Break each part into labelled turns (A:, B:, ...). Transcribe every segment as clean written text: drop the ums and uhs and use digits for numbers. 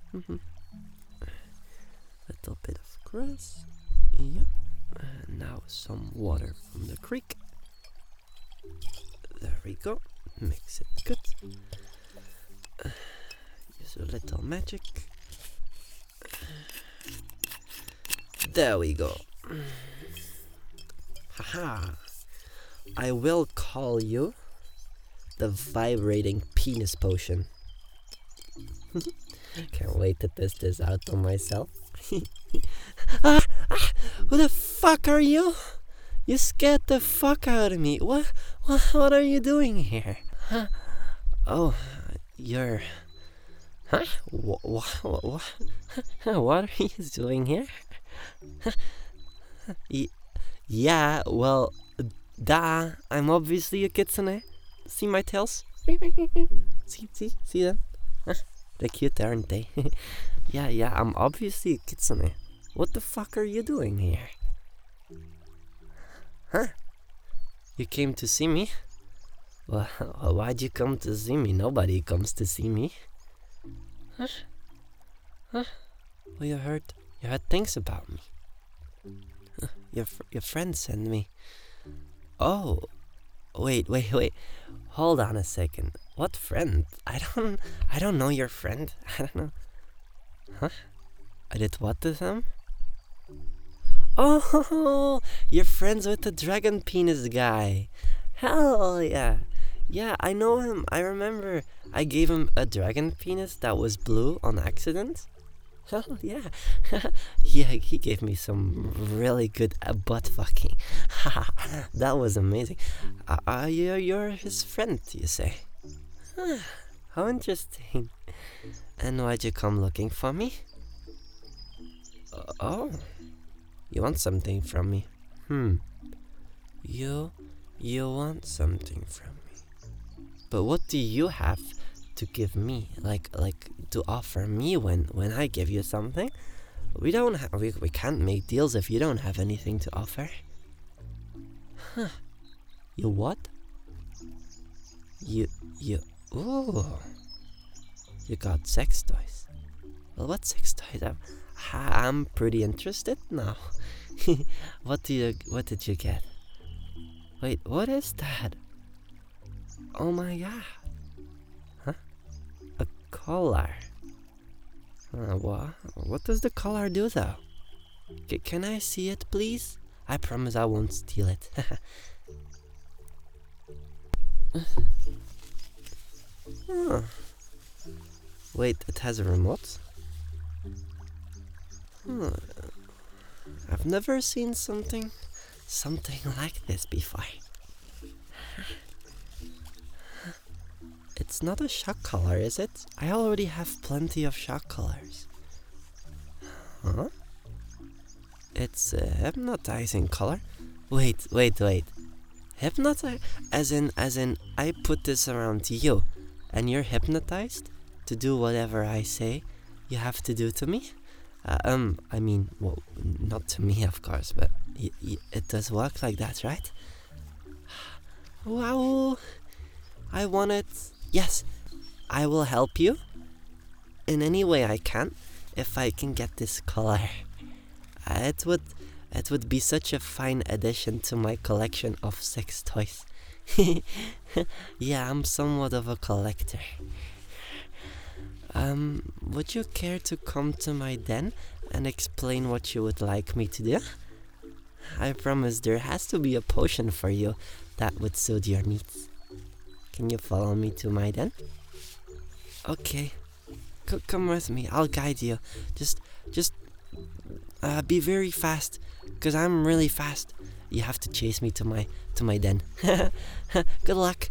A: Little bit of grass. Yep. And now some water from the creek. There we go. Mix it good. Use a little magic. There we go. Haha. I will call you the vibrating penis potion. Can't wait to test this out on myself. Who the fuck are you? You scared the fuck out of me. What are you doing here? Huh? Oh, you're... Huh? What are you doing here? Yeah, well, duh. I'm obviously a kitsune. See my tails? See them? They're cute, aren't they? Yeah, I'm obviously a kitsune. What the fuck are you doing here? Huh? You came to see me? Well, why'd you come to see me? Nobody comes to see me. Huh? Well, you heard things about me. Your friend sent me. Oh, wait. Hold on a second. What friend? I don't know your friend. I don't know. Huh? I did what to them? Oh, you're friends with the dragon penis guy. Hell yeah. Yeah, I know him. I remember I gave him a dragon penis that was blue on accident. Hell yeah. Yeah, he gave me some really good butt fucking. That was amazing. You're his friend, you say? How interesting. And why'd you come looking for me? Oh, you want something from me? You want something from me. But what do you have to give me? Like to offer me when I give you something? We can't make deals if you don't have anything to offer. Huh. You what? Ooh. You got sex toys. Well, what sex toys? I'm pretty interested now. What did you get? Wait, what is that? Oh my god. Huh? A collar. What does the collar do though? Can I see it, please? I promise I won't steal it. Huh. Wait, it has a remote? I've never seen something like this before. It's not a shock collar, is it? I already have plenty of shock collars. Huh? It's a hypnotizing collar. Wait. Hypnotize? As in, I put this around you, and you're hypnotized to do whatever I say you have to do to me? I mean, well, not to me, of course, but it does work like that, right? Wow, I want it. Yes, I will help you in any way I can if I can get this collar. It would be such a fine addition to my collection of sex toys. Yeah, I'm somewhat of a collector. Would you care to come to my den and explain what you would like me to do? I promise there has to be a potion for you that would suit your needs. Can you follow me to my den? Okay. Come with me, I'll guide you. Just be very fast, cause I'm really fast. You have to chase me to my den. Good luck.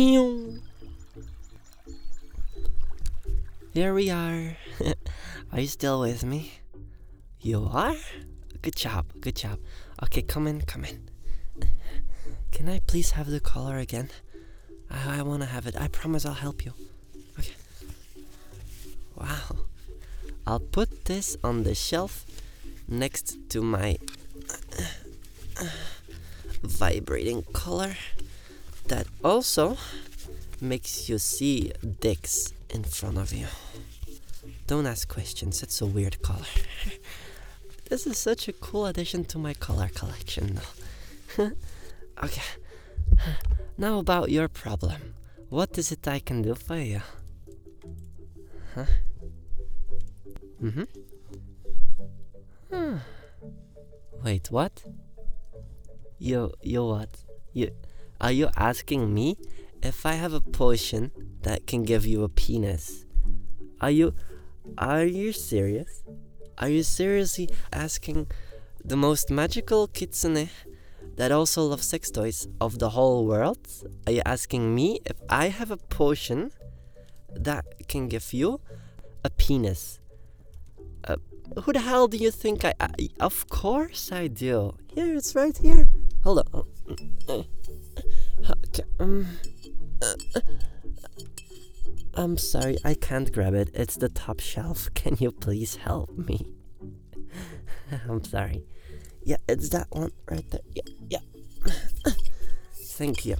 A: Here we are. Are you still with me? You are? Good job. Okay, come in. Can I please have the collar again? I want to have it. I promise I'll help you. Okay. Wow. I'll put this on the shelf next to my vibrating collar that also makes you see dicks in front of you. Don't ask questions, it's a weird color. This is such a cool addition to my color collection, though. Okay, now about your problem. What is it I can do for you? Huh? Wait, what? You what? Are you asking me if I have a potion that can give you a penis? Are you serious? Are you seriously asking the most magical kitsune that also loves sex toys of the whole world? Are you asking me if I have a potion that can give you a penis? Who the hell do you think I of course I do. Here, it's right here. Hold on. Okay, I'm sorry, I can't grab it. It's the top shelf. Can you please help me? I'm sorry. Yeah, it's that one right there. Yeah. Thank you.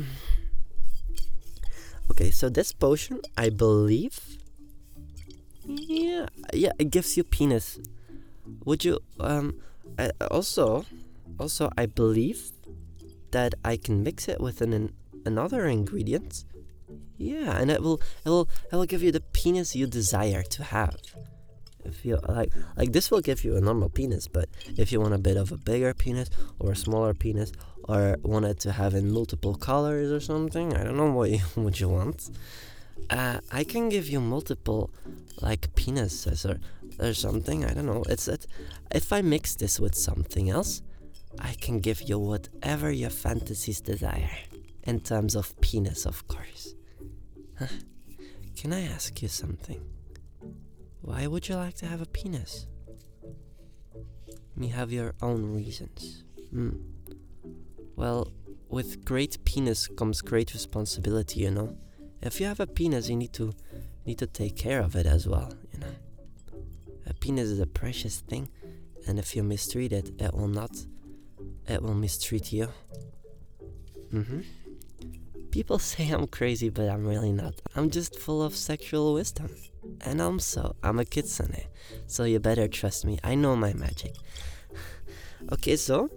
A: Okay, so this potion, I believe... Yeah, it gives you penis. Would you, also, I believe that I can mix it with another ingredient. Yeah, and it will give you the penis you desire to have. If you like this will give you a normal penis, but if you want a bit of a bigger penis or a smaller penis, or want it to have in multiple colors or something, I don't know what you want. I can give you multiple like penises or something. I don't know. If I mix this with something else, I can give you whatever your fantasies desire. In terms of penis, of course. Can I ask you something? Why would you like to have a penis? You have your own reasons. Well, with great penis comes great responsibility, you know. If you have a penis, you need to take care of it as well, you know. A penis is a precious thing, and if you mistreat it, it will mistreat you. People say I'm crazy, but I'm really not. I'm just full of sexual wisdom. And I'm a kitsune, so you better trust me. I know my magic. Okay, so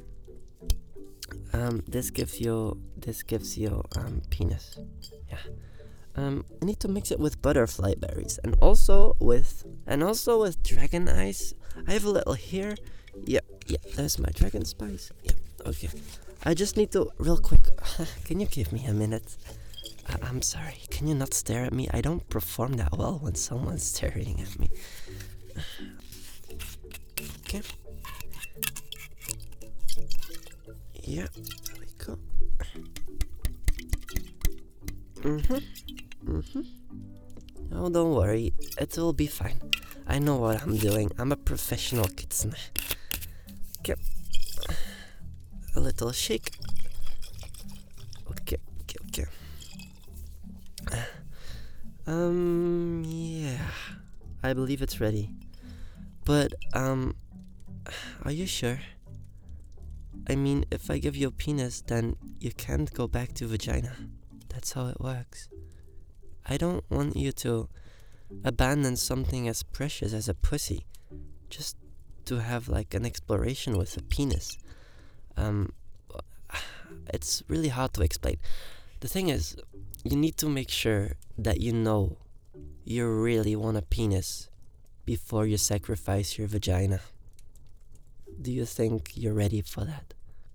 A: this gives you penis. Yeah. I need to mix it with butterfly berries and also with dragon eyes. I have a little here. Yeah, there's my dragon spice. Yeah, okay. I just need to, real quick, can you give me a minute? I'm sorry, can you not stare at me? I don't perform that well when someone's staring at me. Okay. Yeah, there we go. Oh, don't worry, it will be fine. I know what I'm doing. I'm a professional kitsune. Okay. A little shake. Okay. Yeah. I believe it's ready. But, are you sure? I mean, if I give you a penis, then you can't go back to vagina. That's how it works. I don't want you to abandon something as precious as a pussy just to have like an exploration with a penis. It's really hard to explain. The thing is, you need to make sure that you know you really want a penis before you sacrifice your vagina. Do you think you're ready for that?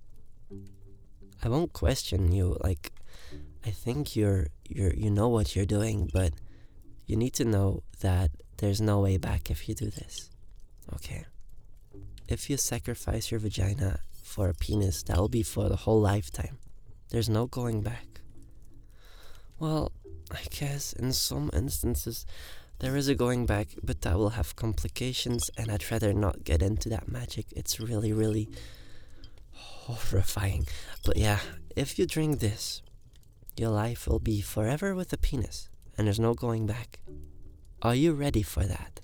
A: I won't question you, like, I think you know what you're doing, but you need to know that there's no way back if you do this. Okay? If you sacrifice your vagina for a penis, that will be for the whole lifetime. There's no going back. Well, I guess in some instances there is a going back, but that will have complications, and I'd rather not get into that magic. It's really, really horrifying. But yeah, if you drink this, your life will be forever with a penis, and there's no going back. Are you ready for that?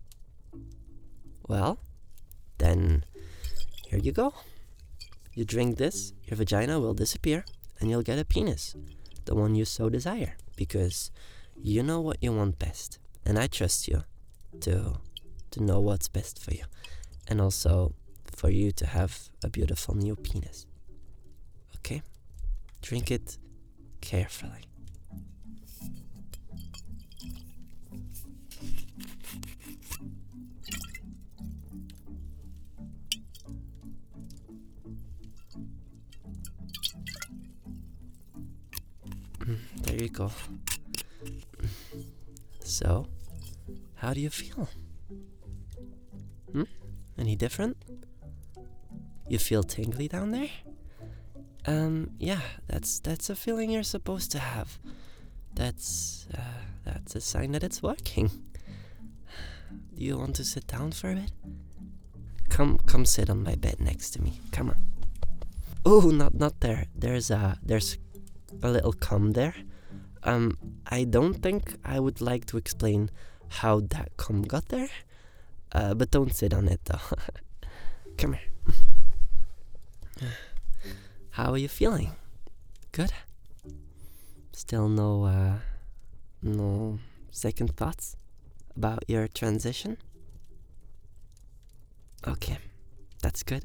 A: Well, then here you go. You drink this, your vagina will disappear, and you'll get a penis. The one you so desire, because you know what you want best, and I trust you. to know what's best for you, and also for you to have a beautiful new penis. Okay? Drink it carefully. There you go. So, how do you feel? Any different? You feel tingly down there? Yeah, that's a feeling you're supposed to have. That's a sign that it's working. Do you want to sit down for a bit? Come sit on my bed next to me. Come on. Oh, not there. There's a little cum there. I don't think I would like to explain how that cum got there. But don't sit on it though. Come here. How are you feeling? Good? Still no second thoughts about your transition? Okay, that's good.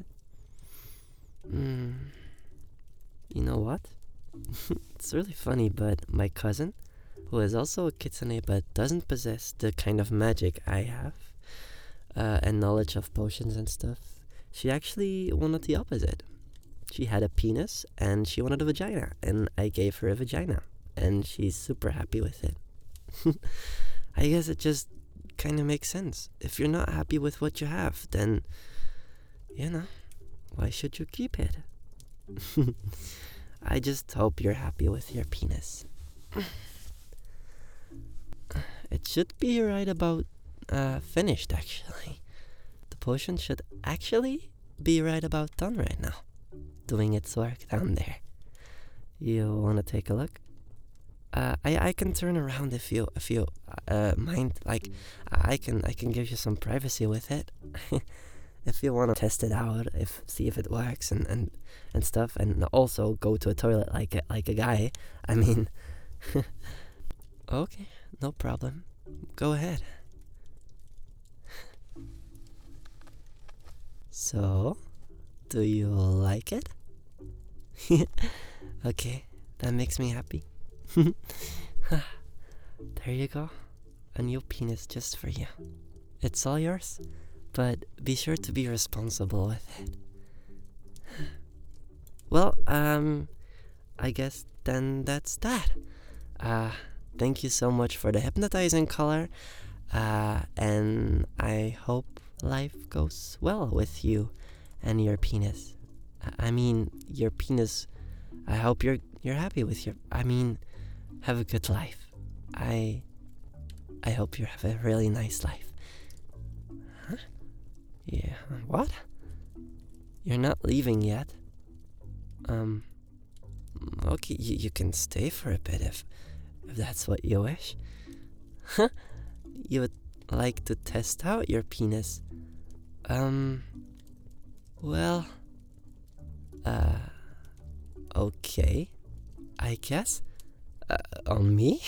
A: You know what? It's really funny, but my cousin, who is also a kitsune but doesn't possess the kind of magic I have, and knowledge of potions and stuff, she actually wanted the opposite. She had a penis and she wanted a vagina, and I gave her a vagina, and she's super happy with it. I guess it just kind of makes sense. If you're not happy with what you have, then, why should you keep it? I just hope you're happy with your penis. It should be right about finished, actually. The potion should actually be right about done right now, doing its work down there. You want to take a look? I can turn around if you mind. Like, I can give you some privacy with it. If you want to test it out, see if it works and stuff, and also go to a toilet like a guy. I mean, okay, no problem. Go ahead. So, do you like it? Okay, that makes me happy. There you go. A new penis just for you. It's all yours, but be sure to be responsible with it. Well, I guess then that's that. Thank you so much for the hypnotizing color, and I hope life goes well with you and your penis. I mean, your penis. I hope you're happy with your. I mean, have a good life. I hope you have a really nice life. Huh? Yeah. What? You're not leaving yet. Okay, you can stay for a bit if that's what you wish. Huh? You would like to test out your penis? Well, okay, I guess. On me?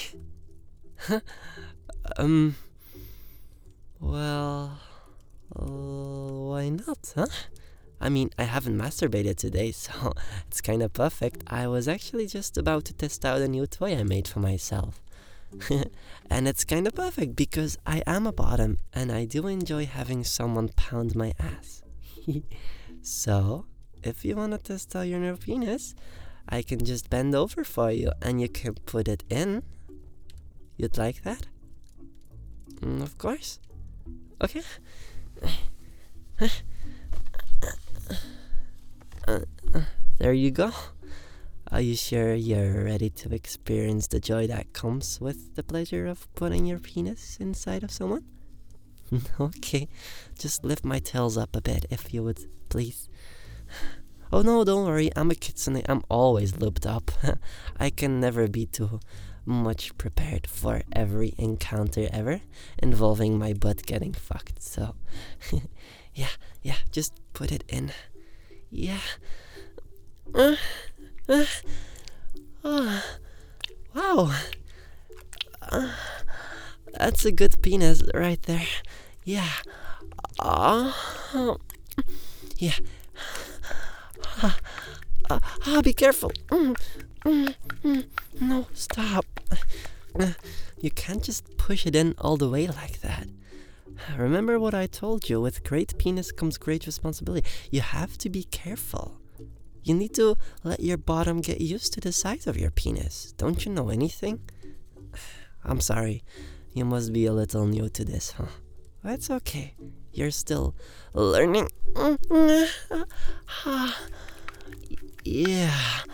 A: Well, why not, huh? I mean, I haven't masturbated today, so it's kind of perfect. I was actually just about to test out a new toy I made for myself. And it's kind of perfect because I am a bottom and I do enjoy having someone pound my ass. So, if you want to test out your new penis, I can just bend over for you and you can put it in. You'd like that? Of course. Okay. There you go. Are you sure you're ready to experience the joy that comes with the pleasure of putting your penis inside of someone? Okay, just lift my tails up a bit if you would, please. Oh no, don't worry, I'm a kitsune, I'm always lubed up. I can never be too much prepared for every encounter ever involving my butt getting fucked, so... yeah, just put it in. Yeah. Wow. That's a good penis right there. Yeah. Yeah. Be careful. No, stop. You can't just push it in all the way like that. Remember what I told you, with great penis comes great responsibility. You have to be careful. You need to let your bottom get used to the size of your penis. Don't you know anything? I'm sorry. You must be a little new to this, huh? That's okay. You're still learning. Yeah.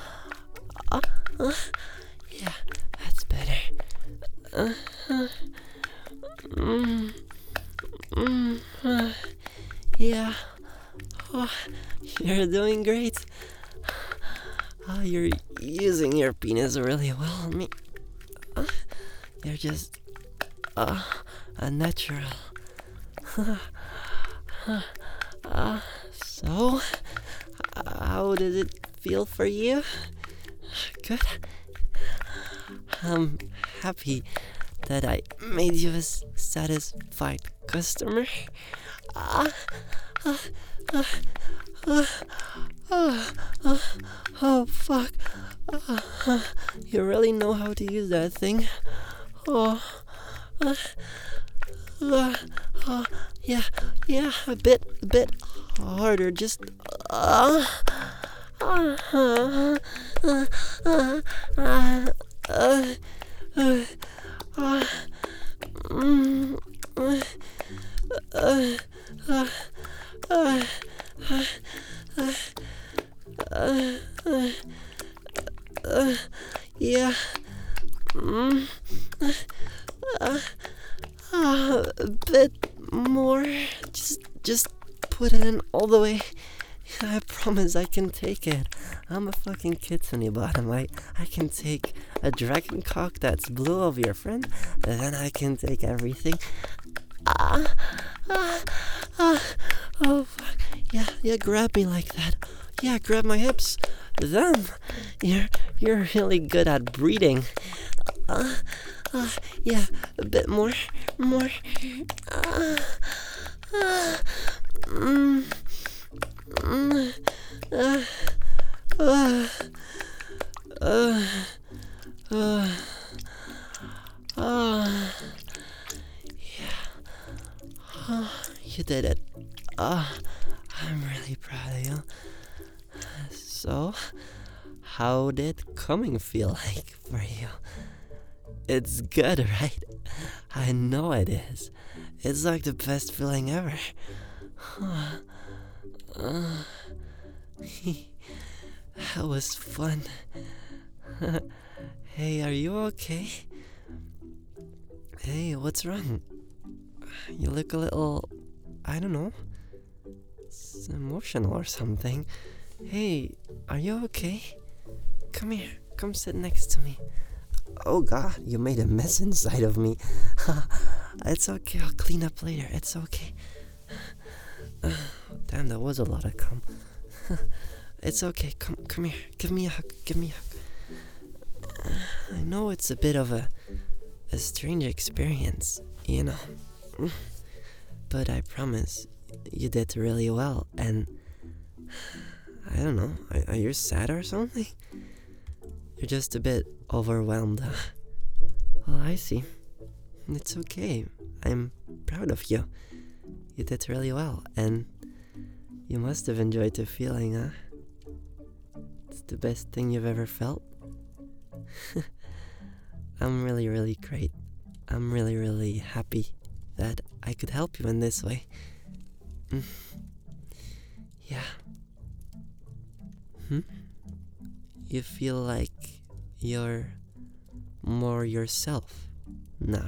A: Yeah, that's better. Yeah. Oh, you're doing great. You're using your penis really well. You're just a natural. So, how does it feel for you? Good. I'm happy that I made you a satisfied customer. Oh, fuck. You really know how to use that thing. Yeah, a bit harder. Just, yeah. A bit more. Just put it in all the way. I promise I can take it. I'm a fucking kitsune bottom. I can take a dragon cock that's blue of your friend, and then I can take everything. Oh fuck. Yeah, grab me like that. Yeah, grab my hips. Then you're really good at breathing. Yeah, a bit more. You did it. I'm really proud of you. So, how did coming feel like for you? It's good, right? I know it is. It's like the best feeling ever. That was fun. Hey, are you okay? Hey, what's wrong? You look a little, I don't know, emotional or something. Hey, are you okay? Come here, come sit next to me. Oh god, you made a mess inside of me. It's okay, I'll clean up later, it's okay. Damn, that was a lot of cum. It's okay, come here, give me a hug. I know it's a bit of a strange experience, you know. But I promise, you did really well, and I don't know, are you sad or something? You're just a bit overwhelmed. Well, I see. It's okay. I'm proud of you. You did really well, and you must have enjoyed the feeling, huh? It's the best thing you've ever felt. I'm really, really great. I'm really, really happy that I could help you in this way. Yeah. You feel like you're more yourself now.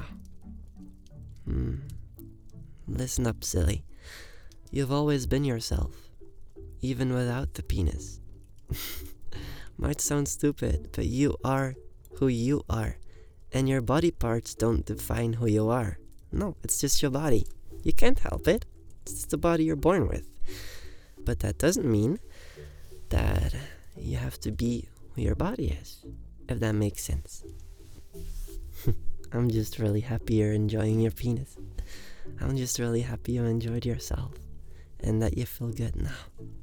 A: Listen up, silly. You've always been yourself, even without the penis. Might sound stupid, but you are who you are, and your body parts don't define who you are. No, it's just your body. You can't help it. It's just the body you're born with. But that doesn't mean that you have to be who your body is, if that makes sense. I'm just really happy you're enjoying your penis. I'm just really happy you enjoyed yourself and that you feel good now.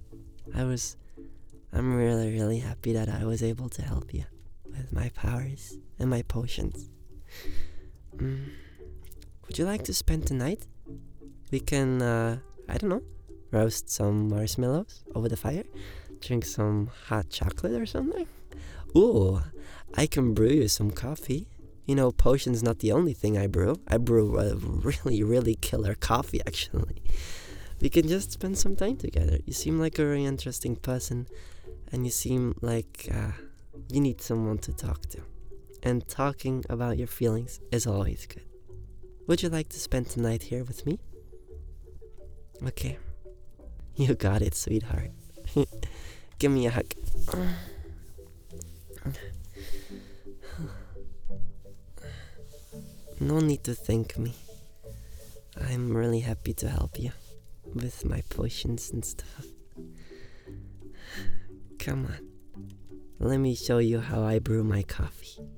A: I'm really, really happy that I was able to help you with my powers and my potions. Would you like to spend the night? We can, I don't know, roast some marshmallows over the fire, drink some hot chocolate or something. Ooh, I can brew you some coffee. You know, potion's not the only thing I brew. I brew a really, really killer coffee, actually. We can just spend some time together. You seem like a very interesting person, and you seem like you need someone to talk to. And talking about your feelings is always good. Would you like to spend the night here with me? Okay. You got it, sweetheart. Give me a hug. No need to thank me. I'm really happy to help you with my potions and stuff. Come on. Let me show you how I brew my coffee.